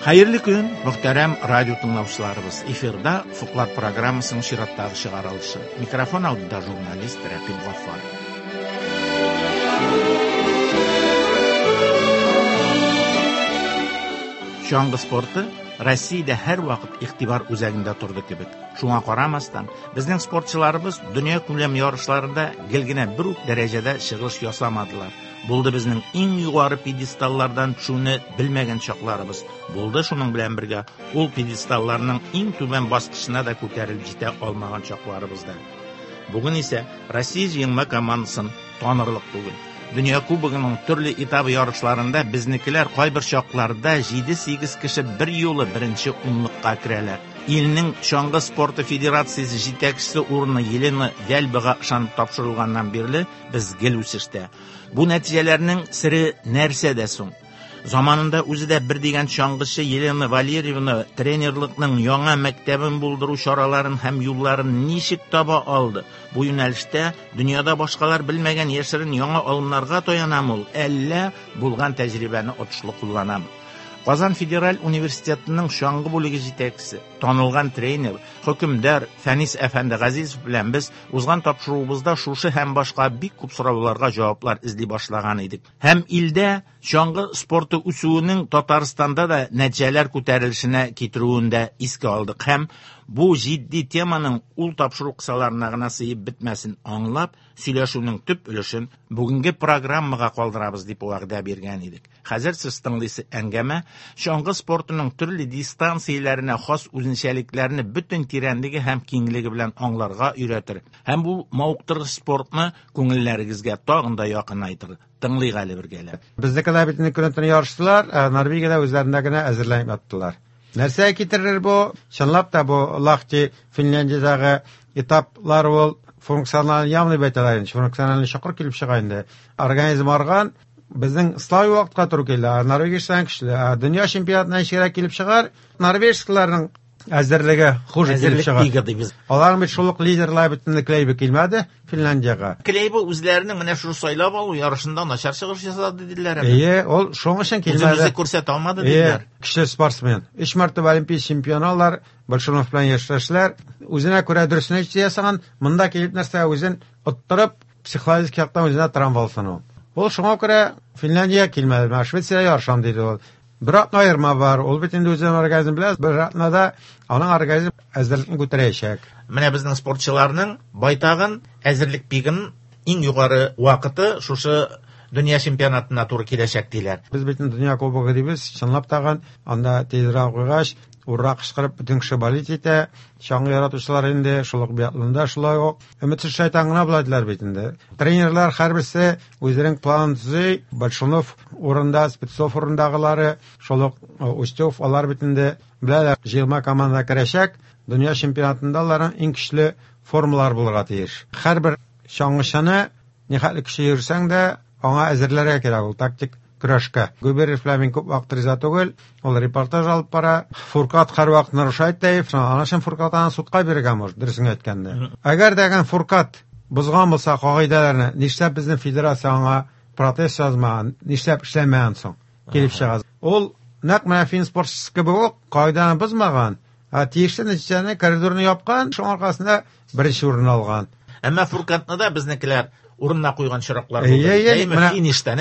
Hayırlı gün, muhterem radyo dinləyicilərimiz. Efirdə Fuqlar proqramısının şiratdağı çıxarılışı. Mikrofon altında jurnalist Rəqib G'affar. Şangı sportu Rossiyada hər vaxt ixtibar üzərində turdu kibik. Şuna qaramasdan, bizning sportchilarimiz dunyo ko'lam yarışlarında gelgina bir dərəcədə шығыш yasamadılar. Buldu bizning eng yuqori pedestallardan tushuni bilmagan chaqlarimiz. Buldu shuning bilan birga ol pedestallarning eng tuban bosqichina da ko'tarilib jeta olmagan chaqlarimizda. Bugun esa Rossiya yengma komandasini tanirliq bugun. Dünya Kubogining turli etap yarışlarında biznikilar qay bir chaqlarda 7-8 kishi bir yo'li birinchi o'nliqqa kiralar. Ilning Shangı Sporti Federatsiyasi yetakchisi o'rni Yelena Yalbaga ishonib topshirilgandan beri biz gel o'sishda. Bu natijalarning siri narsada so'ng. Zamanında o'zida bir degan shang'ichi Yelena Valerievna trenerlikning yangi maktabini buldirish choralarini ham yo'llarini nishik topa oldi. Bu yo'nalishda dunyoda boshqalar bilmagan yashirin yangi olimlarga to'yanamul. Alla bo'lgan tajribani o'tishli qo'llanam. Qozon Federal Universitetining shang'i bo'ligi yetakchisi, tanilgan trener, hukmdor Fanis Afandi G'azizov bilan biz o'zgan topshiruvimizda shushi ham boshqa bik ko'p savollarga javoblar izlay boshlagan edik. Ham ilda shang'i sporti usulining Tataristonda da natijalar ko'tarilishini keltiruvunda esga oldik. Ham bu jiddiy temaning ul topshiruv qisalarini siyib bitmasin anglab, сөйләшүнең төп өлешен бүгенге программага калдырабыз дип вәгъдә биргән идек. Хәзер сез тыңлыйсы әңгәмә шаңгы спортының төрле дистанцияләренә хас үзенчәлекләрне бөтен тирәнлеге һәм киңлеге белән аңларга өйрәтер. Һәм бу мавыктыргыч спортны күңелләрегезгә тагын да якынайтыр. Тыңлыйк әле бергәләп. Безнекеләр бит көндән ярыштылар, Норвегиядә үзләрендә генә әзерләнеп яттылар. Нәрсә китерер бу? Чынлап та бу Лахти Финляндиядәге этаплар ул функциональ явный бәйтәләрен, функциональ шакыр килеп чыга инде. Организм арган безнең слай вакытка туры килә. Норвегиядән көчле. Дөнья чемпионатына чигәрәк килеп чыгар. Норвежскаларның әзерлеге хуже килеп чыга. Алар бит шулык лидерлар битендә Клейбе килмәде Финляндиягә. Клейбе үзләренең менә шу сайлап алу ярышында начар чыгыш ясады диделәр. Ул шуның өчен килмәде. Үзен күрсәтә алмады диделәр. Кеше спортсмен. 3 мәртәбә олимпия чемпионлар Большунов белән яшьтәшләр үзенә күрә дөресен ясаган, монда килеп нәрсә үзен оттырып, психологик яктан үзенә травма алсын. Ул шуңа күрә Финляндия килмәде, Швеция ярышам диде ул. Bir atna ayırma var. Ol bitinde özünün organizm biliriz. Bir atnada onun organizm әзерлікін көтерәчәк. Менә безнең спортчыларның байтагын әзерлек пигин иң югары вакыты шушы дөнья чемпионатына туры киләчәк диләр. Без битен дөнья кубогы дибез, чынлап тагын анда тезрәк куйгач, урак кычкырып бөтен кеше болит итә. Шаңгы яратучылар инде шулык биатлонда шулай ук өметсез шайтан гына буладылар битендә. Тренерлар һәрберсе үзләренең планын төзи, Большунов урында, Спецов урындагылары, шулык Устюв алар битендә беләләр, җыелма команда керәчәк. Дөнья чемпионатында аларның иң көчле формалар булырга тиеш. Һәрбер шаңгычаны нихәтле кеше йөрсәң дә аңа әзерләргә кирәк ул тактик көрәшкә. Губеров Фламин күп вакыт риза түгел, ул репортаж алып бара. Фуркат һәрвакыт нарушать итеп, анашын Фуркатаны судка бирергә может, дөресен әйткәндә. Әгәр дәгән Фуркат бузган булса кагыйдәләрне, нишләп безнең федерация аңа протест язмаган, нишләп эшләмәгән соң? Килеп чыгаз. Ул нәкъ менә фин спортчысы кебек үк кагыйдәне бузмаган. Тиешле нәтиҗәне коридорны япкан, шуның аркасында беренче урын алган. Әмма Фуркатны да безнекеләр урынына куйган чираклар булды. Менә фиништан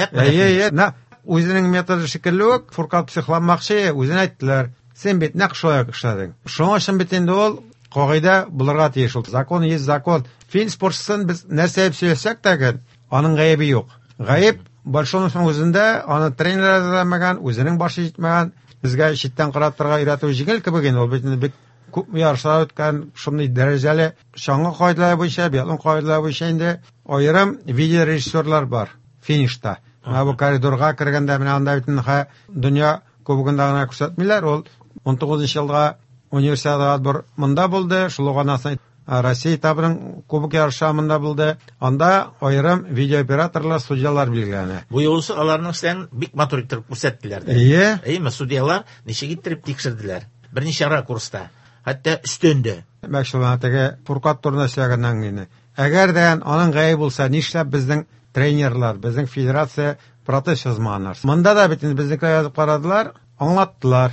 үзенең методы шикелле үк Фуркат психламакчы, үзен әйттеләр. Сен бит нәкъ шулай эшләдең. Шуның өчен бит инде ул кагыйдә булырга тиеш ул. Закон есть закон. Фин спортчысын без нәрсә дип сөйләсәк тә, аның гаебе юк. Гаеб Большоновның үзендә, аны тренер эзләмәгән, үзенең башы җитмәгән, безгә читтән каратырга өйрәтү җиңел кебек инде ул бит күп ярышлар үткән, шундый дәрәҗәле шаңгы кагыйдәләре буенча, биатлон кагыйдәләре буенча инде аерым видео режиссерлар бар финишта. Бу коридорга кергәндә менә анда бит дөнья кубогында гына күрсәтмиләр. Ул 19 елга универсиада бер монда булды, шулганасы Россия этабының кубок ярышы монда булды. Анда аерым видеооператорлар, судьялар билгеләнә. Бу юлсы аларның эшләрен бик матур итеп күрсәттеләр. Әйме судьялар ничек иттереп тикшерделәр. Берничә ракурста, хәтта өстендә. Мәгълүматыга Фуркат турында сөйләгәннән генә. Әгәр дә аның гаеб булса, нишләп безнең тренерлар, безнең федерация протест язмаганнар? Монда да бит безнекеләр язып карадылар, аңлаттылар.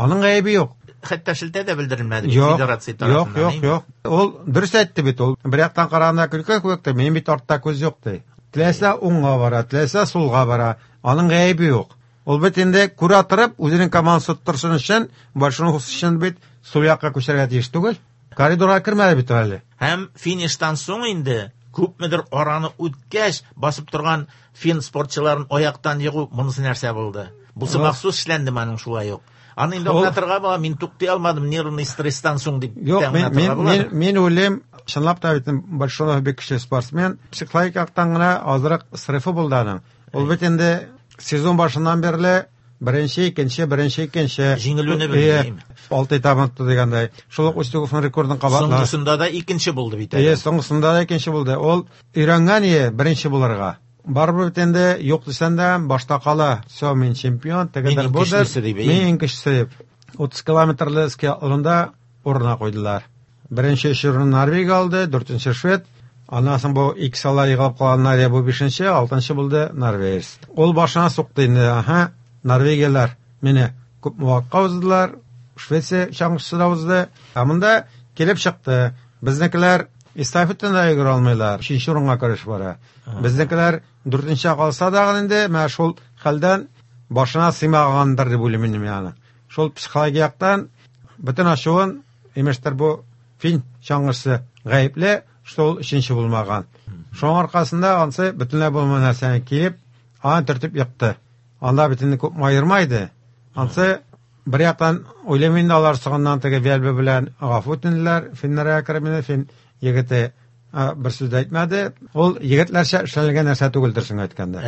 Аның гаебе юк. Хәтта шелтә дә белдерелмәде федерация тарафыннан. Юк. Ул дөрес әйтте бит ул. Бер яктан караганда көлкә күктә, мен бит артта күз юк ди. Теләсә уңга бара, теләсә сулга бара. Аның гаебе юк. Ул бит инде күрә торып, үзенең командасын торсын өчен, башын өчен бит сул якка күчәргә тиеш түгел. Коридорга кермәде бит әле. Һәм фиништан соң инде күпмедер араны үткәч басып торган фин спортчыларын аяктан егу монысы нәрсә булды? Бусы махсус эшләнде моның шулай ук. Аны инде аңлатырга була, мин туктай алмадым, нервный стресстан соң дип аңлатырга була. Мен уйлыйм, чынлап та бит большой бик кече спортсмен, психологик яктан гына азрак срыфы булды аның. Ул бит инде сезон башыннан бирле беренче, икенче җиңелүне белдем. 6 этап дигәндәй. Шул Устюговның рекордын кабатлады. Соңгысында да икенче булды бит. Соңгысында да икенче булды. Ул өйрәнгән беренче булырга. Барбы бит инде юк дисәң дә башта кала. Все, мен чемпион, тегедер булды. Мен кешесе. 30 километрлы скиатлонда урына куйдылар. Беренче урын Норвегия алды, 4-нче Швед. Анасын бу 2 сала ягып калганнар, бу 5-нче, 6-нчы булды Норвегия. Ул башына сукты инде, Норвегиялар менә күп муакка уздылар, Швеция чаңгычысы да узды. Монда килеп чыкты. Безнекеләр эстафетада йөгерә алмыйлар. 3-нче урынга көрәш бара. Безнекеләр 4-нче калса да инде менә шул хәлдән башына сыймагандыр дип уйлыйм мин. Шул психологияктан бөтен ачуын имештер бу фин чаңгычысы гаепле, шул 3-нче булмаган. Шуның аркасында ансы бөтенләй булмаган нәрсәне килеп, аны төртеп якты. Анда битенне күп майырмайды. Ансы бер яктан уйлыйм алар сыгыннан теге вәлбе белән гафу үтенделәр. Финнәргә кермәне, фин егете бер сүз әйтмәде. Ул егетләрчә эшләнгән нәрсә түгелдер соң әйткәндә.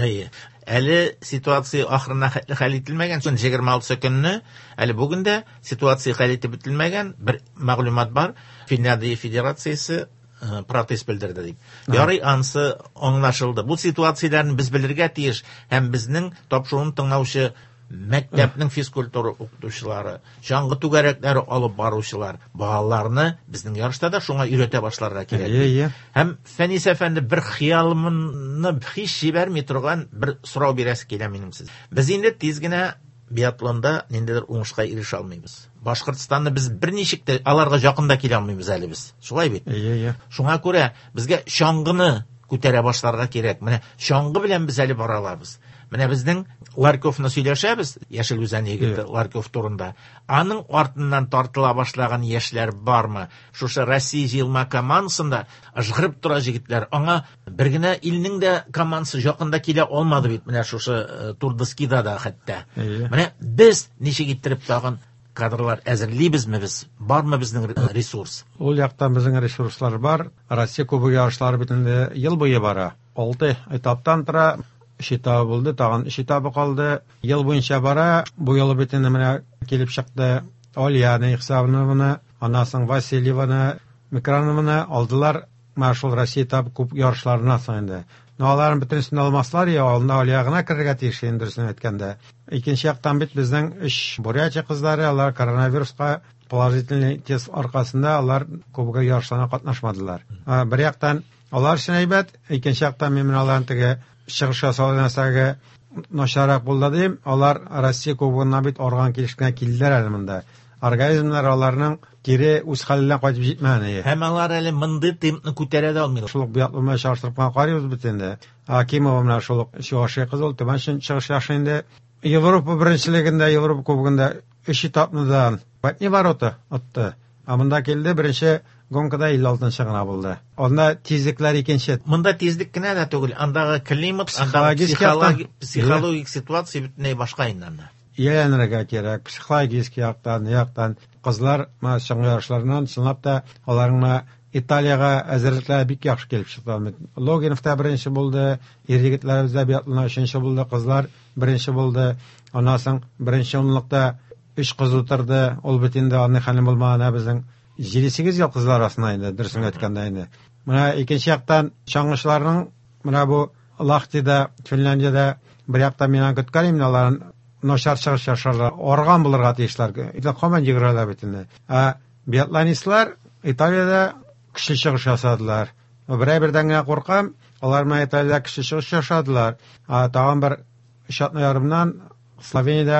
Әле ситуация ахырына хәл ителмәгән. 26 көнне, әле бүген дә ситуация хәл итеп бетелмәгән. Бер мәгълүмат бар. Финляндия Федерациясе протест белдерде дип. Ярый, ансы аңлашылды. Бу ситуацияләрне без белергә тиеш, һәм безнең тапшыруын тыңлаучы мәктәпнең физкультура укытучылары, чаңгы түгәрәкләре алып баручылар, балаларны безнең ярышта да шуңа өйрәтә башларга кирәк. Һәм Фәнис әфәнде бер хыялымны һич җибәрми торган бер сорау бирәсе килә минем сез. Без инде тиз генә биатлонда ниндидер уңышка ирешә алмыйбыз. Башкортстанны без берничек тә аларга якында килә алмыйбыз әле без. Шулай бит. Шуңа күрә безгә чаңгыны күтәрә башларга кирәк. Менә чаңгы белән без әле бара алабыз. Менә безнең Ларковны сөйләшәбез, Яшел Үзән егете Ларков турында. Аның артыннан тартыла башлаган яшьләр бармы? Шушы Россия җыелма командасында ыжгырып тора җегетләр. Аңа бер генә илнең дә командасы якында килә алмады бит. Менә шушы Турдыскида да хәтта. Менә без ничек иттереп тагын кадрлар әзерлибезме без? Бармы безнең ресурс? Ул яктан безнең ресурслар бар. Россия Кубогы ярышлары битендә ел буе бара. 6 этаптан тора. Этабы булды, тагын 3 этабы калды. Ел буенча бара. Бу ел битендә менә килеп чыкты. Ольяны Ихсановны, анасын Васильеваны, Микрановны алдылар. Мәшһүр Россия этабы күп ярышларына сынды. Аларны бөтенсен алмаслар, я алда Ольягына керергә тиеш индерсен әйткәндә. Икенче яктан бит безнең 3 Бурятия кызлары, алар коронавируска положительный тест аркасында алар Кубогы ярышларына катнашмадылар. Бер яктан алар өчен әйбәт, икенче яктан мен аларны теге чыгыш ясалгансага начарак булды дим. Алар Россия Кубогына бит арган килешкә килделәр әле монда. Организмнар аларның кире үз хәленә кайтып җитмәне. Һәм алар әле мондый темпны күтәрә дә алмыйлар. Шул биатлонга чыгыштырып карыйбыз бит инде. Акимова менә шул Шуаши кызыл Томашин чыгыш яшы инде. Европа беренчелегендә, Европа Кубогында 3 этапны да Батни ворота атты. Монда килде беренче гонкада 56-нчы гына булды. Анда тизлекләр икенче. Монда тизлек кенә дә түгел, андагы климат, андагы психологик ситуация бөтенләй башка инде. Яңнырга кирәк, психологик яктан кызлар чаңгы ярышларыннан чынлап та аларның Италияга әзерлекләр бик яхшы килеп чыкты. Логинов та беренче булды, ир-егетләр бездә биатлонда 3нче булды, кызлар беренче булды. Аннан беренче унлыкта 3 кыз утырды. Ул бит инде аны хәлем булмаган безнең 7-8 ел кызлар арасында инде дөресен әйткәндә инде. Менә икенче яктан чаңгычларның менә бу Лахтида, Финляндиядә бер яктан мин көткәнем, аларның начар чыгыш яшарлар, орган булырга тиешләр. Инде команд йөгерәләр бит инде. Биатлонистлар Италиядә кеше чыгыш ясадылар. Бердән генә куркам, алар менә Италиядә кеше чыгыш ясадылар. Тагын бер 3,5 ярымнан Словениядә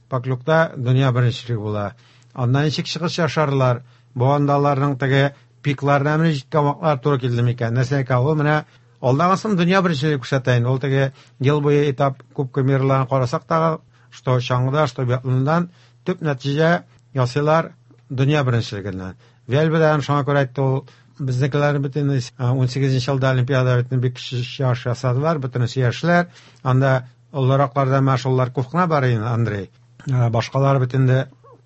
Поклюкта дөнья беренчелеге була. Аннан ничек чыгыш яшарлар? Бу андаларның теге пикларына менә җиткән вакытлар туры килде микән? Нәрсә ул менә алдагысын дөнья беренчелеге күрсәтәйин. Ул теге ел буе этап кубка мирларын карасак та, что чаңгыда, что биатлондан төп нәтиҗә ясыйлар дөнья беренчелегеннән. Вәлбәдән шуңа күрә әйтте ул безнекеләр бөтен 18нче елда Олимпиада бөтен бик яхшы ясадылар, бөтен яшьләр. Анда оларакларда мәшгульләр күп кенә бар иде, Андрей. Башкалар бөтенде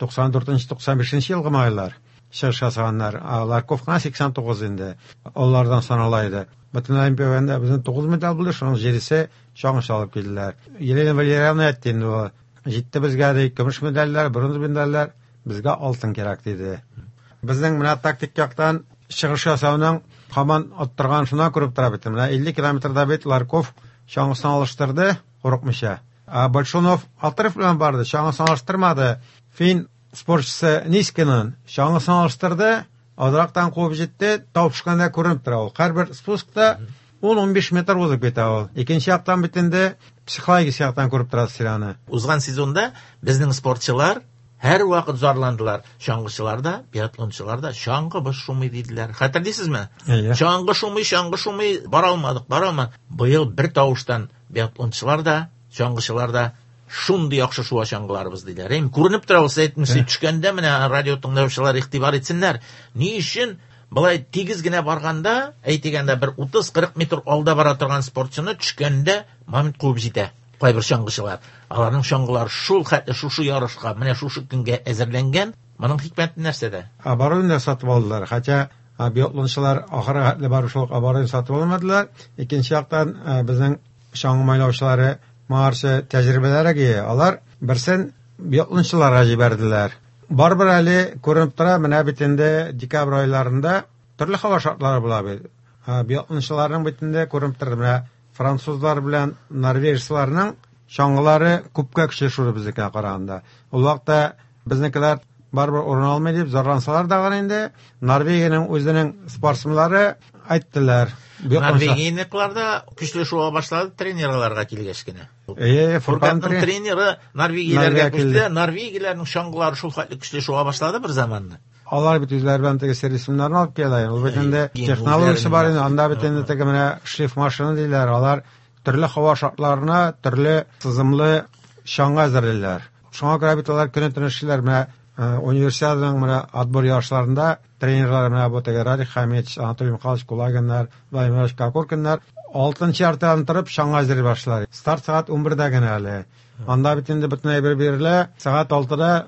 94-95 елгы майлар чыгыш ясаганнар. Алар күп кенә 89 инде. Алардан санала иде. Бөтен Олимпиадада безнең 9 медаль булды, шуның 7се чаңгыш алып килделәр. Елена Валерьевна әйтте инде, җитте безгә дә көмеш медальләр, бронза медальләр, безгә алтын кирәк диде. Безнең менә тактик яктан чыгыш ясауның һаман оттырган шуна күреп тора бит. Менә 50 километрда бит Ларков чаңгысын алыштырды, курыкмыйча. Большунов Алтыров белән барды, чаңгысын алыштырмады. Фин спортчысы Нискинен чаңгысын алыштырды, адрактан куып җитте, тапшканда күренеп тора ул. Һәрбер спускта 10-15 метр узып китә ул. Икенче яктан бит инде психологик яктан күреп торасы сираны. Узган сезонда безнең спортчылар һәр вакыт зарландылар. Чаңгычылар да, биатлончылар да чаңгы баш шумый диделәр. Хәтерлисезме? Чаңгы шумый, бара алмадык. Быел бер тавыштан биатлончылар да, чаңгычылар да шундый яхшы шуа чаңгыларыбыз диделәр. Күренеп тора ул сәйтмесе төшкәндә менә радио тыңлаучылар игътибар итсеннәр. Ни өчен былай тигез генә барганда, әйтегәндә бер 30-40 метр алда бара торган спортчыны төшкәндә момент куып җитә. Кайбер чаңгычылар. Аларның чаңгылары шул хәтле шушы ярышка, менә шушы көнгә әзерләнгән. Моның хикмәте нәрсәдә? Оборудование сатып алдылар. Хотя биатлончылар ахыры хәтле барышылык оборудование сатып алмадылар. Икенче яктан безнең чаңгы майлаучылары маршы тәҗрибәләргә алар берсен биатлончыларга җибәрделәр. Барбер әле күренеп тора, менә бит инде декабрь айларында төрле һава шартлары була бит. Биатлончыларның битендә күренеп тора, менә французлар белән норвежцларның чаңгылары күпкә көчле шуды безгә караганда. Ул вакытта безнекеләр барбер урын алмый дип зарлансалар да инде Норвегиянең үзенең спортсменнары әйттеләр. Норвегиялыларда көчле шуа башлады тренерларга килгәч кенә. Фуркан тренеры Норвегияләргә күчте, Норвегияләрнең чаңгылары шул хәтле көчле шуа башлады бер заманны. Алар бит үзләре белән теге сервисмнарны алып киләләр. Ул бит инде технологиясе бар инде, анда бит инде теге менә шлиф машина диләр. Алар төрле һава шартларына, төрле сызымлы чаңга әзерләр. Шуңа күрә бит алар көне-төне эшләр. Менә универсиаданың менә отбор ярышларында тренерлар менә бу теге Радик Хамидович, Анатолий Михайлович Кулагиннар, Владимир Кокоркиннар 6-нчы яртыдан торып чаңга әзерләй башлар. Старт сәгать 11-дә генә әле. Анда бит инде бөтен әйбер бирелә. Сәгать 6-да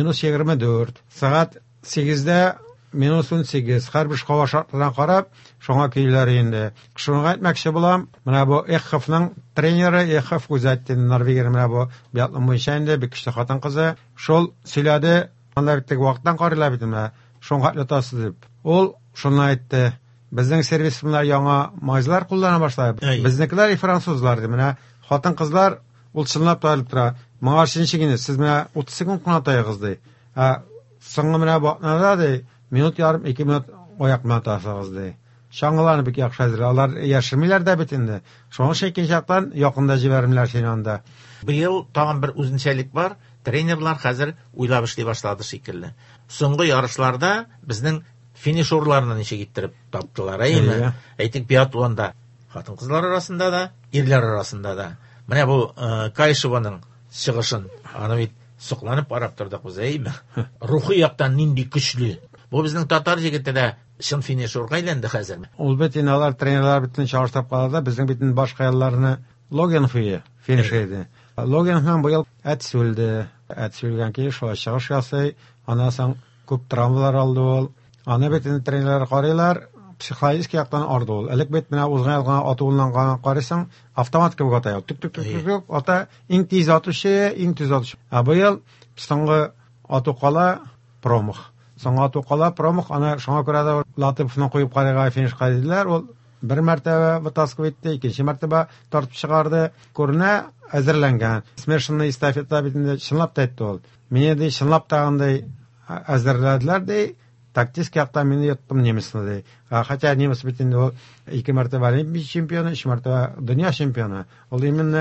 -24, сәгать 8-дә -18. Һәрбер һава шартларына карап, шуңа көйләр инде. Шуңа әйтмәкче булам, менә бу ЭХФның тренеры, ЭХФ үзәттен Норвегия менә бу биатлон буенча инде бик көчле хатын кызы. Шул сөйләде, анда бит вакыттан карыйлар бит менә. Шуңа латасы дип. Ул шуны әйтте. Безнең сервисмнар яңа майзлар куллана башлады. Безнекеләр французлар ди. Менә хатын кызлар ул чынлап таралып тора. Моңа шинчигене сез менә 30 секунд кына тайгыз ди. Соңгы менә бакнада ди, минут ярым 2 минут аяк менә тасагыз ди. Чаңгыларны бик яхшы әзер. Алар яшермиләр дә бит инде. Шуңа икенче яктан якында җибәрмиләр син анда. Быел тагын бер үзенчәлек бар. Тренерлар хәзер уйлап эшли башлады шикелле. Соңгы ярышларда безнең финишерларны ничек иттереп таптылар, әйме? Әйтик, биатлонда хатын-кызлар арасында да, ирләр арасында да. Менә бу Кайшеваның чыгышын, аны бит сокланып карап тордык без, әйме? Рухи яктан нинди көчле. Бу безнең татар җегете дә шын финишерга әйләнде хәзер. Ул бит инде алар тренерлар битен чагыштырып калды, безнең битен башка ялларны Логинов финиш иде. Логинов быел әтсүлде. Әтсүлгән ки шулай чыгыш ясый, аннан соң күп травмалар алды ул. Аны битен тренерлар карыйлар, психологик яктан арды ул. Элек бит менә узган ялган атуынланган карыйсың, автомат кебек ата. Тук ата, иң тиз атучы, иң тиз атучы. Быел соңгы ату кала Промах. Соңгы ату кала Промах, аны шуңа күрә дә Латыповны куеп карыйга финишка диделәр. Ул бер мәртәбә вытаскып итте, икенче мәртәбә тартып чыгарды. Күренә әзерләнгән. Смешанный эстафета битендә чынлап та әйтте ул. Мине ди чынлап тагындай әзерләделәр ди. Тактик яктан мине яттым немецны ди. Хотя немец бит инде ул 2 мәртәбә Олимпия чемпионы, 3 мәртәбә дөнья чемпионы. Ул именно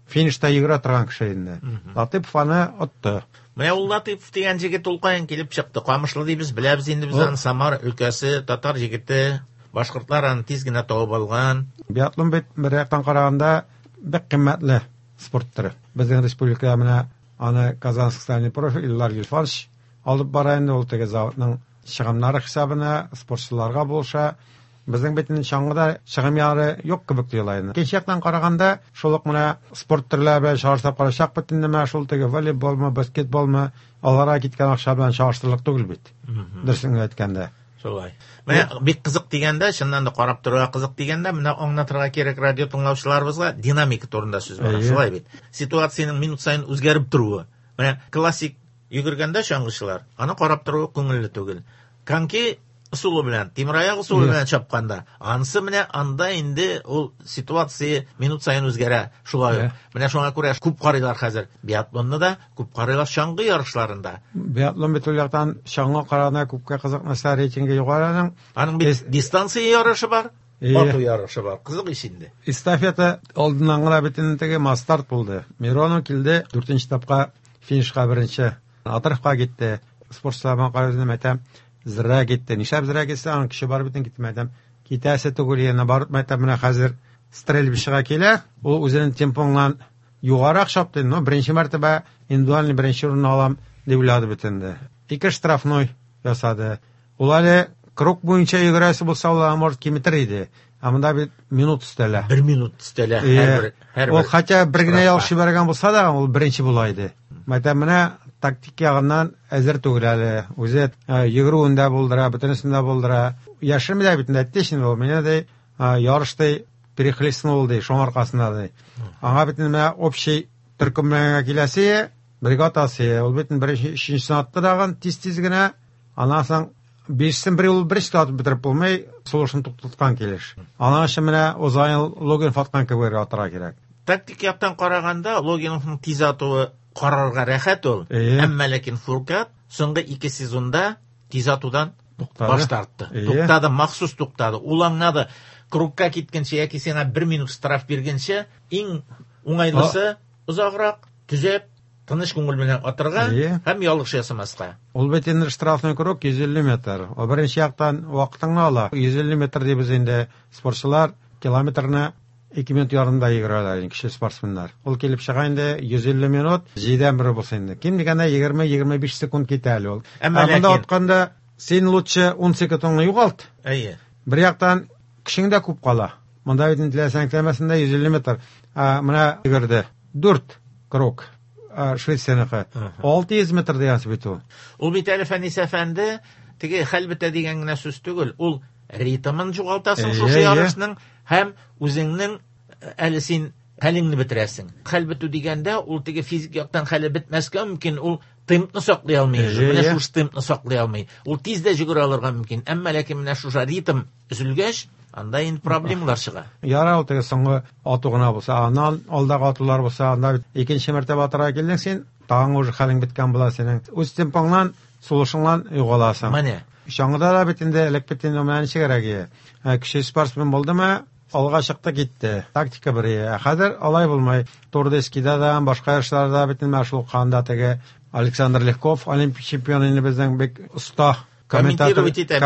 финишта йөгерә торган кеше инде. Латыпов аны отты. Менә ул Латыпов дигән җегет ул каян килеп чыкты? Камышлы дибез, беләбез инде без аны, Самар өлкәсе, татар җегете, башкортлар аны тиз генә табып алган. Биатлон бит бер яктан караганда бик кыйммәтле спорт түре. Безнең республикада менә аны Казанский стальный профиль Иллар Гилфанович алып бара инде, ул теге заводның чыгымнары хисабына спортчыларга булша. Безнең битнең чаңгыда чыгым яры юк кебек тоела. Икенче яктан караганда, шулык менә спорт төрләре белән чагыштырып карашак битендә менә шул теге волейболмы, баскетболмы, аларга киткән акча белән чагыштырырлык түгел бит. Дөресен әйткәндә. Шулай. Менә бик кызык дигәндә, чыннан да карап торырга кызык дигәндә, менә аңлатырга кирәк радио тыңлаучыларыбызга динамика турында сүз бара. Шулай бит. Ситуацияның минут сайын үзгәреп торуы. Менә классик йөгергәндә чаңгычылар, аны карап торуы күңелле түгел. Коньки усулы белән, тимраяк усулы белән чапканда, ансы менә анда инде ул ситуация минут сайын үзгәрә. Шулай. Менә шуңа күрә күп карыйлар хәзер. Биатлонны да күп карыйлар чаңгы ярышларында. Биатлон бит ул яктан чаңгы караганда күпкә кызык нәрсә рейтинги югарының. Аның бит дистанция ярышы бар, ату ярышы бар. Кызык иш инде. Эстафета алдыннан гына битен теге старт булды. Миронов килде, 4нче этапка финишка беренче. Атырыфка китте. Спортчыларга караганда мәтәм зирә китте. Нишләп зирә китсә, аның кеше бар битен китмәдем. Китәсе түгел, яна барып мәтәм менә хәзер стрельбишга килә. Ул үзенең темпоннан югарак шапты. Но беренче мәртәбә индивидуаль беренче урын алам дип уйлады битендә. 2 штрафной ясады. Ул әле круг буенча йөгерәсе булса, ул может киметер иде. Амында бит минут өстәлә. 1 минут өстәлә һәр Ул хотя бер генә ялгыш бергән булса да, ул беренче була иде. Мәтәм менә тактик ягыннан әзер түгел әле. Үзе йөгерүендә булдыра, бөтенесендә булдыра. Яшерми дә битендә тешин ул. Менә дә ярышта перехлестнул ди, шуң аркасында ди. Аңа битен менә общий төркемгә киләсе, бригадасы, ул битен беренче, өченче атты даган тиз-тиз генә. Аннан 5-сен бер ул беренче атып бетереп булмый, сулышын туктаткан килеш. Аннан өчен менә Озайл Логин фаткан кебек атырга кирәк. Тактик яктан караганда Логиновның тиз атуы карарга рәхәт ул. Әмма ләкин Фуркат соңгы 2 сезонда тиз атудан баш тартты. Туктады, махсус туктады. Ул аңнады, кругка киткәнче яки сиңа 1 минут штраф биргәнче, иң уңайлысы озаграк төзәп, тыныч күңел белән атырга һәм ялгыш ясамаска. Ул бит инде штрафный круг 150 метр. О беренче яктан вакытыңны ала. 150 метр дибез инде спортчылар километрны 2 минут ярымда йөгерәләр, кеше спортсменнар. Ул килеп чыга инде 150 минут, 7-дән бер булса инде. Ким дигәндә 20-25 секунд китә әле ул. Монда атканда син лучше 10 секундны югалт. Бер яктан кешең дә күп кала. Монда бит интеллесәң тәмәсендә 150 метр. Менә йөгерде. 4 круг. Швейцария 600 метр дигән бит ул. Ул бит әле Фәнис әфәнде, теге хәлбетә дигән генә сүз түгел. Ул ритмын югалтасың шушы ярышның һәм үзеңнең әле син хәлеңне бетерәсең. Хәлбетү дигәндә ул теге физик яктан хәле бетмәскә мөмкин, ул темпны саклый алмый. Менә шушы темпны саклый алмый. Ул тиз дә йөгерә алырга мөмкин. Әмма ләкин менә шушы ритм өзелгәч, анда инде проблемалар чыга. Яра ул теге соңгы ату гына булса, аннан алдагы атулар булса, анда икенче мәртәбә атырга килдең син, тагын уже хәлең биткән була синең. Үз темпыңнан, сулышыңнан югаласың. Менә Шаңгыда да бит инде элек бит инде менә ничегәрәге. Кеше спортсмен булдымы, алга чыкты китте. Тактика бер. Хәзер алай булмай. Турдескида да, башка ярышларда бит инде шул канда теге Александр Легков, олимпик чемпион инде безнең бик уста комментатор.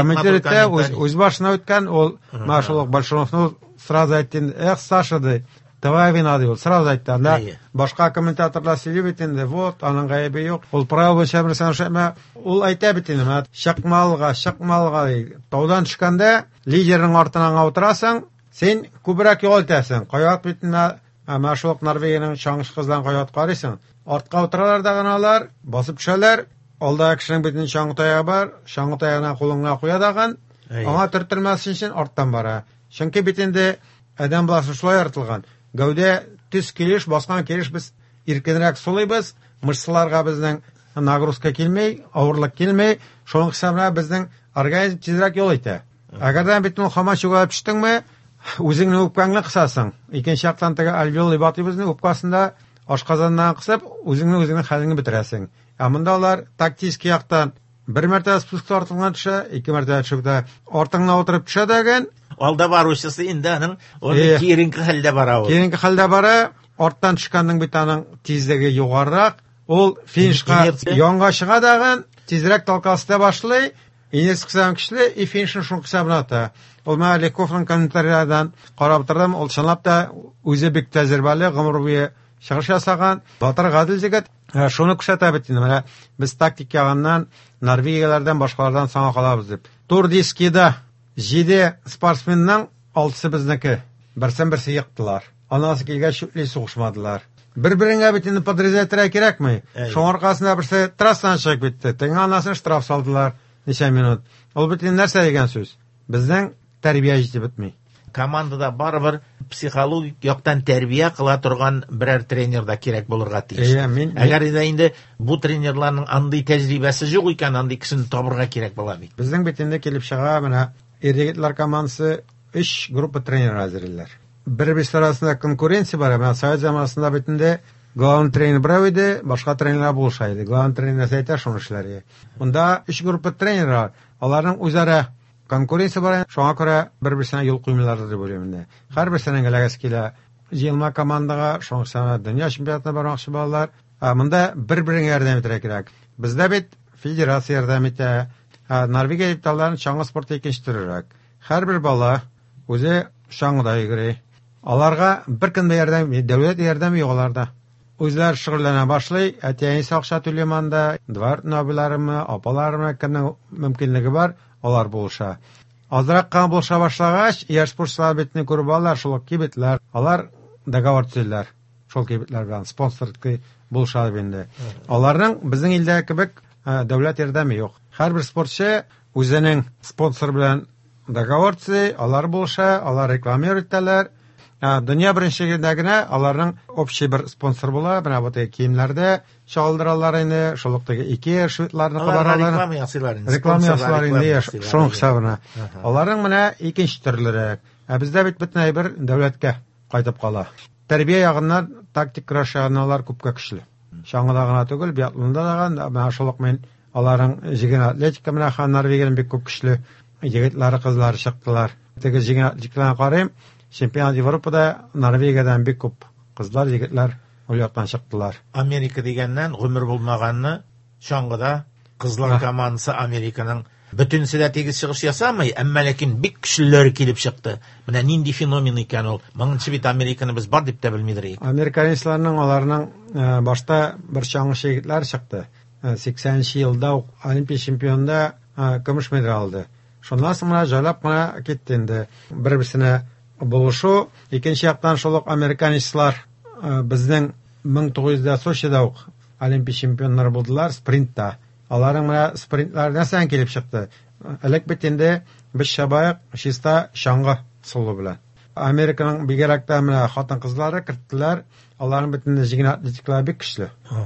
Үз башына үткән ул Машулык Большуновны сразу әйтте, "Эх, Саша, давай вина", ди ул. Сразу әйтте. Анда башка комментаторлар сөйләп бит инде, "Вот, аның гаебе юк". Ул право шәмерсән шәмә, ул әйтә бит инде, "Шакмалга, таудан төшкәндә лидерның артынан утырасың, син күбрәк юл итәсең. Каят битенә Машулык Норвегиянең чаңгыш кыздан каят карыйсың. Артка утыралар да гыналар, басып төшәләр. Алда кешенең битен чаңгы таягы бар, чаңгы таягына кулыңа куя даган, аңа төртелмәс өчен арттан бара. Чөнки бит инде адәм баласы шулай яратылган. Гәүдә төс килеш, баскан килеш без иркенрәк сулыйбыз, мышцаларга безнең нагрузка килмәй, авырлык килмәй, шуның хисабына безнең организм тизрәк юл итә. Әгәрдән бит ул хамаш югап төштеңме, үзеңне үпкәңне кысасың. Икенче яктан теге альвеол ибатыбызны үпкасында ашказаннан кысып, үзеңне хәлеңне битерәсең. Монда алар тактик яктан бер мәртәбә спуск тартылган төшә, 2 мәртәбә төшә, артыңна утырып төшә дигән. Алда баручысы инде аның киринки хәлдә бара ул. Киринки хәлдә бара, арттан төшкәннең бит аның тизлеге югарырак, ул финишка Инерция. янга чыга даган, тизрәк талкаста башлый, инерция көчле, и финишын шуңа хисабына ата. Ул менә Лековның комментарийлардан карап тордым, ул чынлап та үзе бик тәҗрибәле, гомер буе чыгыш ясаган, батыр гадел җегет. Шуны күрсәтә бит инде. Менә без тактик ягыннан Норвегияләрдән башкалардан саңа калабыз дип. Тур дискида 7 спортсменның 6-сы безнеке. Берсен-берсе йыктылар. Анасы килгәч шүтли сугышмадылар. Бер-береңә бит инде подрезаторга кирәкме? Шуң аркасында берсе трассадан чыгып китте. Теңә анасын штраф салдылар. Ничә минут. Ул бит инде нәрсә дигән сүз? Безнең тәрбия җитеп бетми. Командада барыбер психологик яктан тәрбия кыла торган берәр тренер да кирәк булырга тиеш. Әгәр инде бу тренерларның андый тәҗрибәсе юк икән, андый кешене табырга кирәк була бит. Безнең бит инде килеп чыга, менә ир-егетләр командасы 3 группа тренер әзерләр. Бер-берсе арасында конкуренция бар. Менә Совет заманында бит инде главный тренер берәү иде, башка тренерлар булыша иде. Главный тренер әйтә шуны эшләргә. Монда 3 группа тренерлар, аларның үзара конкуренция бар. Шуңа күрә бер-берсенә юл куймыйлар дип уйлыйм инде. Һәрберсенең эләгәсе килә. Җыелма командага шуңа сана дөнья чемпионатына бармакчы балалар. Монда бер-береңә ярдәм итәргә кирәк. Бездә бит федерация ярдәм итә. Норвегия италарның чаңгы спорты икенче төрерәк. Һәрбер бала үзе чаңгыда йөгери. Аларга бер кем ярдәм, дәүләт ярдәме юк аларда. Үзләр шөгыльләнә башлый, әтиәнисе акча түләмәндә, двар набиларымы, апаларымы кемнең мөмкинлеге бар, алар булыша. Азрак кан булыша башлагач, яшь спортчылар битне күреп алар, шул кибетләр, алар договор төзеләр. Шул кибетләр белән спонсорлык булыша инде. Аларның безнең илдә кебек дәүләт ярдәме юк. Һәрбер спортчы үзенең спонсор белән договор төзи, алар булыша, алар рекламировать итәләр. Дөнья беренчелегендә генә аларның общий бер спонсор була, менә бу киемнәрдә чалдыралар инде, шулыктагы ике шутларны кабаралар. Реклама ясыйлар инде, шуның хисабына. Аларның менә икенче төрлерәк. Бездә бит бөтен әйбер дәүләткә кайтып кала. Тәрбия ягыннан, тактик көрәш ягыннан алар күпкә көчле. Шаңгыда гына түгел, биатлонда да менә шулык мен аларның җигән атлетика менә Норвегиянең бик күп көчле егетләре, кызлары чыктылар. Теге җигән атлетикадан карыйм, чемпионат Европада Норвегиядән бик күп кызлар, егетләр ул яктан чыктылар. Америка дигәннән гомер булмаганны чаңгыда кызлар командасы Американың бөтенсе дә тигез чыгыш ясамый, әмма ләкин бик көчлеләр килеп чыкты. Менә нинди феномен икән ул. Моңынчы бит Американы без бар дип тә белмидер. Американецларның аларның башта бер чаңгыч егетләр чыкты. 80нче елда Олимпия чемпионында көмеш медаль алды. Шуннан соң менә җайлап кына китте инде. Бер-берсенә булышу, икенче яктан шулык американецлар безнең 1900 Сочида ук Олимпия чемпионнары булдылар спринтта. Аларның менә спринтлардан сән килеп чыкты. Элек бит инде без шабаяк чиста чаңгы сулу белән. Американың бигәрәктә менә хатын-кызлары керттеләр. Аларның бөтен җигән атлетикалары бик көчле.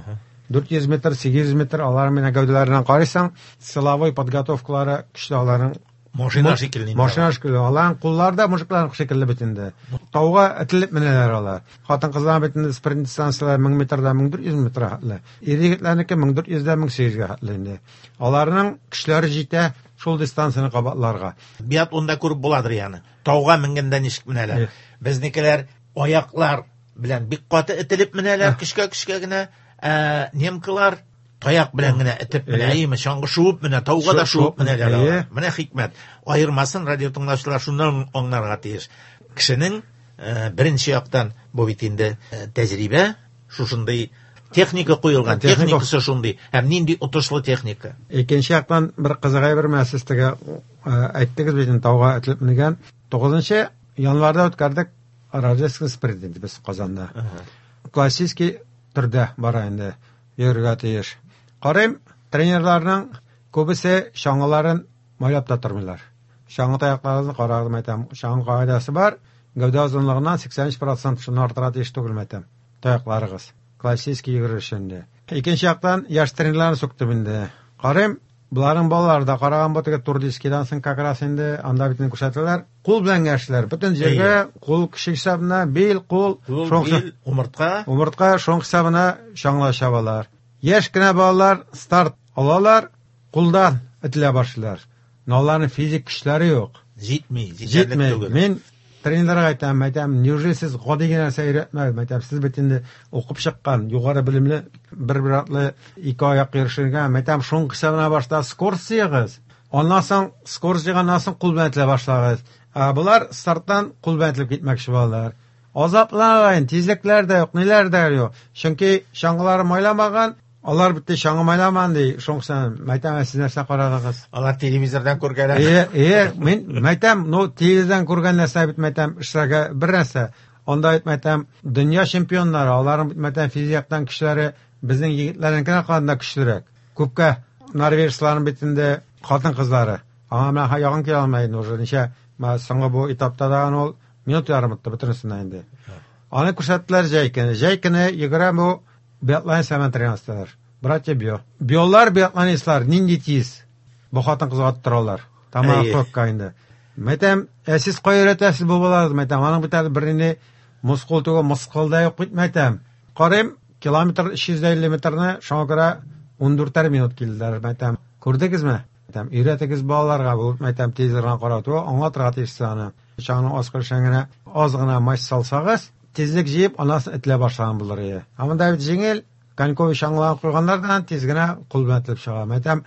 400 метр, 800 метр алар менә гәүдәләреннән карыйсаң, силовой подготовкалары көчле аларның. Машина шикелле. Машина шикелле. Аларның кулларда мужиклар шикелле бит инде. Тауга этилеп менәләр алар. Хатын-кызлар бит инде спринт дистанциялары 1000 метрда 1400 метр хәтле. Ир-егетләрнеке 1400дә 1800гә хәтле инде. Аларның көчләре җитә шул дистанцияны кабатларга. Биатлонда күреп буладыр яны. Тауга менгәндә ничек менәләр. Безнекеләр аяклар белән бик каты этилеп менәләр, кишкә генә. Немкалар таяк белән генә этеп менә, чаңгы шуып менә, тауга да шуып менәләр. Менә хикмәт. Аермасын радио тыңлаучылар шуннан аңларга тиеш. Кешенең беренче яктан бу бит инде тәҗрибә, шушындый техника куелган, техникасы шундый. Һәм нинди отышлы техника. Икенче яктан бер кызыгай бер мәсьәләгә әйттегез бит, тауга этеп менгән 9 январьда үткәрдек Рождественский спринт без Казанда. Классический түрдә бара инде йөргә тиеш. Карыйм, тренерларның күбесе чаңгыларын майлап та тормыйлар. Чаңгы таякларын карагым әйтәм. Чаңгы кагыйдәсе бар, гәүдә озынлыгыннан 83% шуны артыра тиеш түгел әйтәм. Таякларыгыз классический йөгерешендә. Икенче яктан яшь тренерларны суктым инде. Карыйм, буларның балалары да караган бутыга турдискидан соң как раз инде анда битен күрсәтәләр. Кул белән яшьләр, бөтен җиргә кул кеше хисабына, бел, кул, умыртка шуң хисабына чаңла чабалар. Яшь кенә балалар старт алалар, кулдан этелә башлар. Аларның физик көчләре юк. Җитми. Мин тренерларга әйтәм, неужели сез гади генә нәрсә өйрәтмәгез? Әйтәм, сез бит инде укып чыккан, югары белемле, бер атлы, ике аяк йөришергә, әйтәм, шуның кысабына башта скорость җыйгыз. Аннан соң скорость җыйганнан соң кул белән этләп башлагыз. Булар старттан кул белән этләп китмәкче булалар. Азапланган, тизлекләр дә юк, ниләр дә юк. Чөнки чаңгылары майламаган, алар бит чаңгы майламан ди. Шуңсын, әйтәм, сез нәрсә карагыз? Алар телевизордан күргәннәр. Мин әйтәм, телевизордан күргән нәрсә бит әйтәм, эшләргә бер нәрсә. Анда әйтәм, дөнья чемпионнары, аларның бит әйтәм физиктан кешеләре безнең егетләрнең кадәр көчлерәк. Күпкә норвежларның битендә хатын-кызлары. Аңа мен ягын килә алмайды уже. Ничә соңгы бу этапта да ул минут ярым итте бөтенсенә инде. Аны күрсәттеләр җәйкене йөгерә бу биатлон сәмәтрәнәсләр. Братья биолар биатлонистлар нинди тиз бу хатын-кызга торалар. Тамак токка инде. Мәйтәм, сез кайрәтәсез бу булады, мәйтәм, аның бит берне мускул түгел, мускулда юк бит, мәйтәм. Карыйм, километр 250 метрны шуңа күрә 14 минут килделәр, мәйтәм. Күрдегезме? Мәйтәм, өйрәтегез балаларга бу, мәйтәм, тизләргә карату, аңлатырга тиешсәне. Шаңның аскыршаңына аз гына май салсагыз, тизлек җыеп, анасын этләп башлаган булыр иде. Анда бит җиңел, Конькович аңлап куйганнардан тиз генә кул белән этләп чыга. Мәйтәм,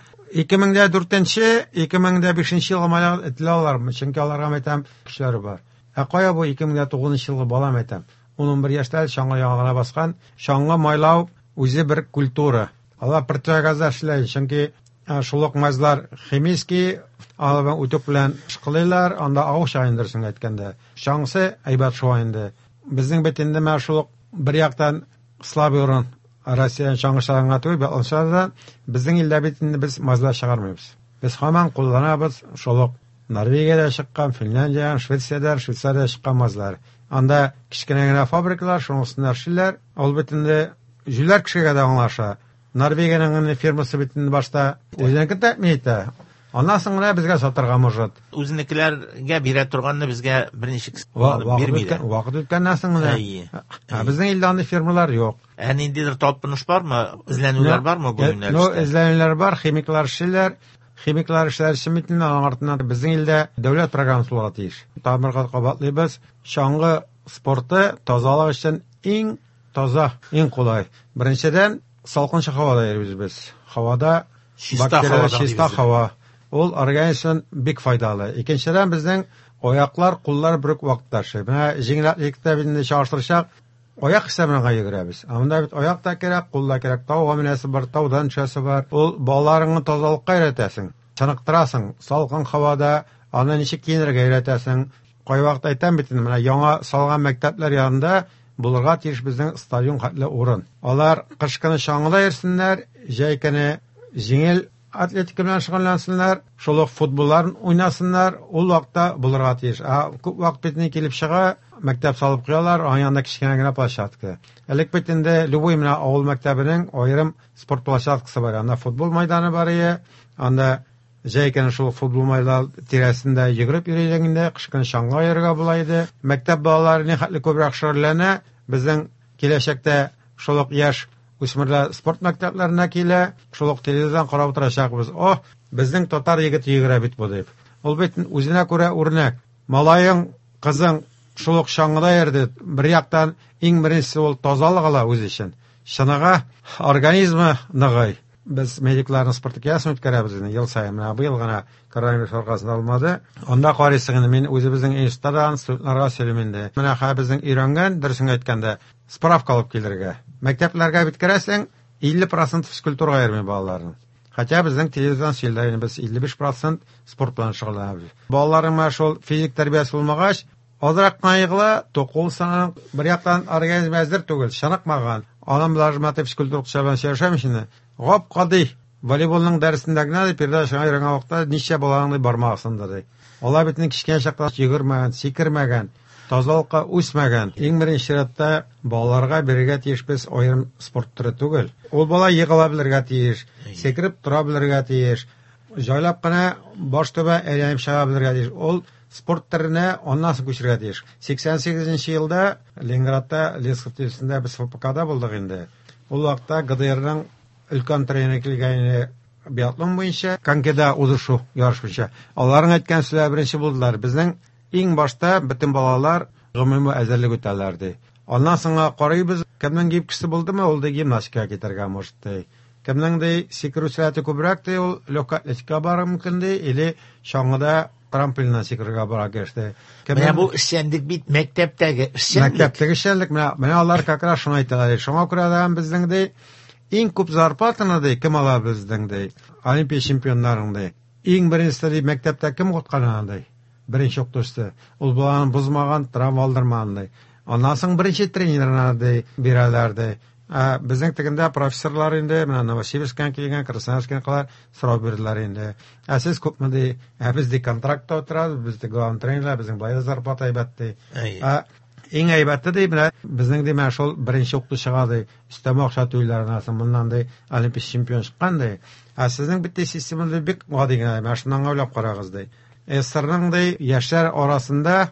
2004-2005 елга малай этлә алар, чөнки аларга мәйтәм кешеләр бар. Кая бу 2009 елгы бала мәйтәм? 11 яшьтә шаңга ягына баскан, шаңга майлау үзе бер культура. Алар противогазлар эшләй, чөнки шулык мазлар химический алып үтүк белән шкылыйлар, анда авыша индерсен әйткәндә. Шаңсы әйбәт шуа инде. Безнең бит инде менә шулык бер яктан слабый урын Россия шаңгышлаганга түгел, онсадан безнең илдә бит инде без мазлар чыгармыйбыз. Без һаман кулланабыз шулык Норвегиядә чыккан, Финляндия, Швейцария чыккан мазлар. Анда кичкенә генә фабрикалар, шуңысыннар шилләр, ул бит инде җүләр кешегә дә аңлаша. Норвегиянең фирмасы бит инде башта үзенеке тәэмин итә. Аннан соң гына безгә сатырга мөҗәт. Үзенекеләргә бирә торганны безгә берничек бирмиләр. Вакыт үткәннән соң гына. Безнең илдә андый фирмалар юк. Ниндидер талпыныш бармы? Эзләнүләр бармы бу юнәлештә? Ну, эзләнүләр бар, химиклар эшләр эшләр митен аңартыннан безнең илдә дәүләт программасы булырга тиеш. Тамырга кабатлыйбыз. Шаңгы спорты тазалык өчен иң таза, иң кулай. Беренчедән салкынча һавада йөрибез без. Һавада чиста һава. Ул организм бик файдалы. Икенчедән безнең аяклар, куллар бер үк вакытта эшли. Менә җиңеллекләрдә бинде чагыштырсак, аяк хисабына йөгерәбез. Анда бит аяк та кирәк, кул да кирәк. Тауга менәсе бар, таудан төшәсе бар. Ул балаларыңны тазалыкка өйрәтәсең. Чыныктырасың. Салкын һавада аны ничек киенергә өйрәтәсең. Кай вакыт әйтәм бит, менә яңа салган мәктәпләр янында булырга тиеш безнең стадион хәтле урын. Алар кышкыны шаңгыда йөрсеннәр, җәйкене җиңел атлетика белән шөгыльләнсеннәр, шулык футболларын уйнасыннар, ул вакытта булырга тиеш. Күп вакыт битне килеп чыга, мәктәп салып куялар, аянда кичкенә генә площадка. Элек бит инде любой менә авыл мәктәбенең аерым спорт площадкасы бар. Анда футбол мәйданы бар иде. Анда җәйкене шул футбол мәйданы тирәсендә йөгереп йөргәндә, кышкыны шаңга йөрергә була иде. Мәктәп балалары ни хәтле күбрәк шөгыльләнә. Безнең киләчәктә шулык яшь үсмерләр спорт мәктәпләренә килә, шулык телевизордан карап торачакбыз. Безнең татар егет йөгерә бит бу дип. Ул бит үзенә күрә үрнәк. Малайың, кызың шулык шаңгыда йөрде. Бер яктан иң беренче ул тазалык ала үз өчен. Шынага организмы ныгый. Без медикларны спартакиадасын үткәрәбез ел саен. Менә быел гына коронавирус аркасында алмады. Анда карыйсың, мин үзебезнең институттан студентларга сөйлим инде. Менә безнең өйрәнгән, дөресен әйткәндә, справка алып килергә. Мәктәпләргә бит керәсең, 50% физкультурага йөрми балаларның. Хотя безнең телевизордан сөйләгән, без 55% спорт белән шөгыльләнәбез. Балаларның шул физик тәрбиясе булмагач, азрак кайгыла, токулсан, бер яктан организм әзер түгел, шаныкмаган. Аның белән физкультура кешеләр сөйләшәмишне. Гап кадый волейболның дәресендә генә передача айранган вакытта ничә балаңны бармагысындыр ди. Алар битнең кичкән чакта йөгермәгән, сикермәгән, тазалыкка үсмәгән. Иң беренче чиратта балаларга бирергә тиеш без аерым спорт түре түгел. Ул бала егыла белергә тиеш, секереп тора белергә тиеш, җайлап кына баш төбә әйләнеп чыга белергә тиеш. Ул спорт түренә аннан соң күчергә тиеш. 88 елда Ленинградта Лесхов тирәсендә без ФПКда булдык инде. Ул вакытта ГДРның өлкән тренерлыгы биатлон буенча конкеда узышу ярыш буенча. Аларның әйткән сүзләре беренче булдылар. Безнең иң башта бөтен балалар гомуми әзерлек үтәләр ди. Аннан соңга карыйбыз, кемнең гибкесе булдымы, ул да гимнастикага китәргә может ди. Кемнең дә сикерү сәгате күбрәк ди, ул легкая атлетикага барыр мөмкин ди, или шаңгыда трамплиннан сикерергә бара кереште. Менә бу эшчәнлек бит мәктәптәге эшчәнлек. Мәктәптәге эшчәнлек, менә алар как раз шуны әйтәләр. Шуңа күрә дә безнең дә иң күп зарплатаны да кем ала безнең дә Олимпия чемпионнарын да. Иң беренче дә мәктәптә кем коткарган да? Беренче укытучы. Ул баланы бузмаган, травма алдырмаган да. Аннан соң беренче тренерларны да бирәләр да. Безнең тегендә профессорлар инде, менә Новосибирскән килгән, Красноярскән калар сорау бирделәр инде. Сез күпме ди? Без ди контрактта утырабыз, без ди главный тренерлар, безнең байлы зарплата әйбәт ди. Иң әйбәте ди, безнең ди менә шул беренче укытучыга ди, өстәмә акча түләренә моннан ди Олимпия чемпион чыккан ди. Сезнең бит системада бик гади генә, менә шуннан уйлап карагыз ди. СССРның ди яшьләр арасында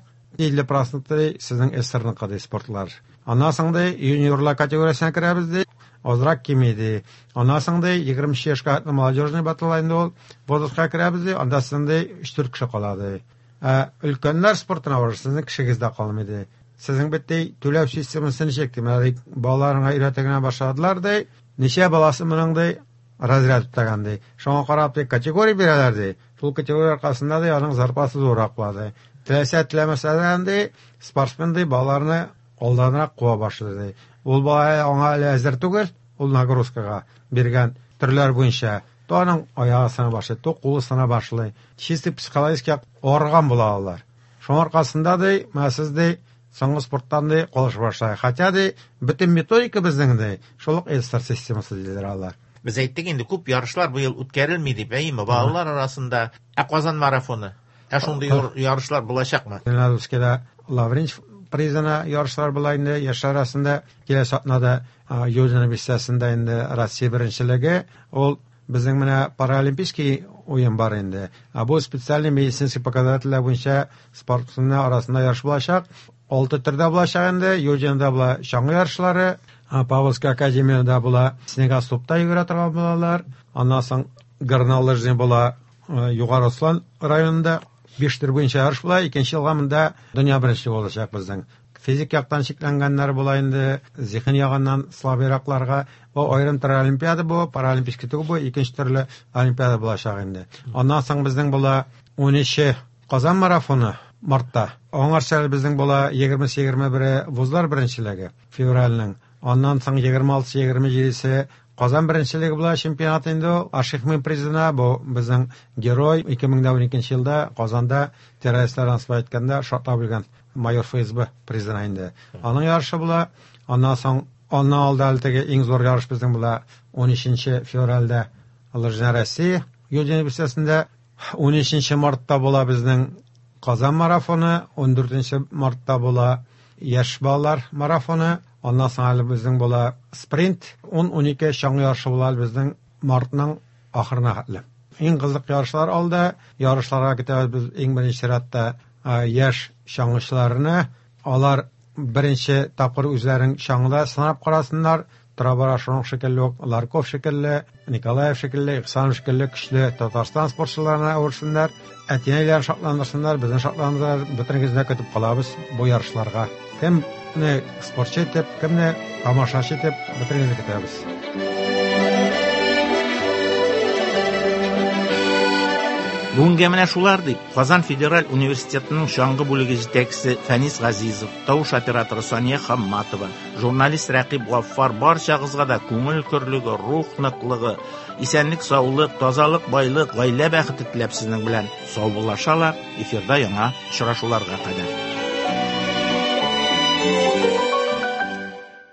50% сезнең СССРның кады спортлар. Аннан соң ди юниорлар категориясенә керәбез ди, азрак кимиди. Аннан соң ди 20 яшькә молодежный батальонда ул возрастка керәбез ди, анда соң ди 3-4 кеше кала ди. Өлкәннәр спортына барыр, сезнең кешегездә калмый. Сезнең бит түләү системасын чекти, менә балаларга өйрәтергә башладылар ди. Ничә баласы моның ди разряд үтәгән ди. Шуңа карап ди категория бирәләр ди. Шул категория аркасында ди аның зарплатасы зуррак була. Теләсә теләмәсә ди спортсмен ди балаларны алданрак куа башлады. Ул бала аңа әзер түгел, ул нагрузкага биргән төрләр буенча аның аягы сына башлый, кулы сына башлый. Чисто психологик арган була алар. Шуның аркасында ди мәсез ди соңгы спорттан ди калыш башлай. Хәтта ди бөтен методика безнең ди шул СССР системасы диләр алар. Без әйттек инде күп ярышлар бу ел үткәрелми дип, балалар арасында Казан марафоны. Шундый ярышлар булачакмы? Ленинскийда Лаврентьев призына ярышлар була инде, яшьләр арасында киләсе атнада Южный бистәсендә инде Россия беренчелеге, ул безнең менә паралимпийский уен бар инде. Бу специальный медицинский показательләр буенча спортчылар арасында ярыш булачак. 6 төрдә булачак инде, Южныйда була чаңгы ярышлары, Павловская академияда була снегоступта йөгерә торган балалар, аннан соң горнолыжный була Югары Ослан районында 5 төр буенча ярыш була, икенче елга монда дөнья беренчелеге булачак безнең. Физик яктан шикләнгәннәр була инде, зиһен ягыннан слабыйракларга бу аерым төр олимпиада бу, паралимпийский түгел бу, икенче төрле олимпиада булачак инде. Аннан соң безнең була 13 Казан марафоны мартта. Аңарча безнең була 20-21 вузлар беренчелеге февральнең. Аннан соң 26-27 Казан беренчелеге була чемпионат инде. Ашихмин призына бу безнең герой 2012 елда Казанда террористлардан спайтканда шатла белгән майор ФСБ призына инде. Аның ярышы була. Аннан соң алда әлеге иң зур ярыш безнең була 13 февральдә Лыжня Россия Южный бистәсендә. 13 мартта була безнең Казан марафоны, 14 мартта була яшь балалар марафоны. Аннан соң әле безнең була спринт, 10-12 чаңгы ярышы була безнең мартның ахырына хәтле. Иң кызык ярышлар алда, ярышларга китәбез без иң беренче рәттә яшь чаңгычыларны. Алар беренче тапкыр үзләрен чаңгыда сынап карасыннар. Трабара шуның шикелле, Ларков шикелле, Николаев шикелле, Ихсан шикелле көчле Татарстан спортчыларына авырсыннар. Әтинәйләр шатландырсыннар, безнең шатландырыр, бөтенегезне көтеп калабыз бу ярышларга. Кемне спортчы итеп, кемне тамашачы итеп бөтенегезне көтәбез. Бүгенге менә шулар дип, Казан федераль университетының шаңгы бүлеге җитәкчесе Фәнис Газизов, тавыш операторы Сания Хамматова, журналист Рәкыйп Гаффар барчагызга да күңел көрлеге, рух ныклыгы, исәнлек, саулык, тазалык, байлык, гаилә бәхете теләп сезнең белән саубуллашалар. Эфирда яңа очрашуларга кадәр.